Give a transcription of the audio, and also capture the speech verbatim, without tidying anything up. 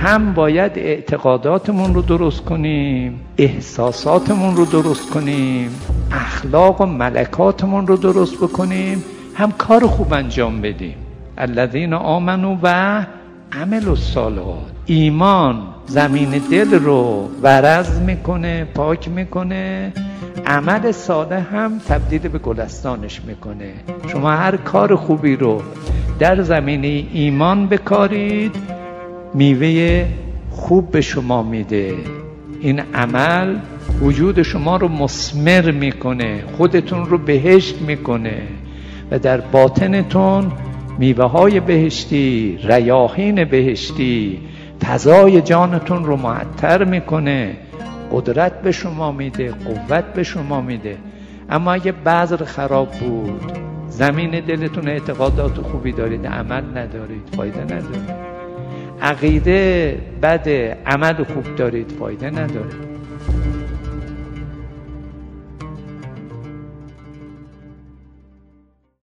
هم باید اعتقاداتمون رو درست کنیم، احساساتمون رو درست کنیم، اخلاق و ملکاتمون رو درست بکنیم، هم کار خوب انجام بدیم. الذین آمنوا و عملوا الصالحات. ایمان زمین دل رو ورز میکنه، پاک میکنه، عمل صالح هم تبدیل به گلستانش میکنه. شما هر کار خوبی رو در زمینه ایمان بکارید، میوه خوب به شما میده. این عمل وجود شما رو مثمر میکنه، خودتون رو بهشت میکنه و در باطنتون میوه های بهشتی، ریاحین بهشتی فضای جانتون رو معطر میکنه، قدرت به شما میده، قوت به شما میده. اما اگه بذر خراب بود، زمین دلتون اعتقادات خوبی دارید، عمل ندارید، فایده نداره. عقیده بده، عمل خوب دارید، فایده نداره.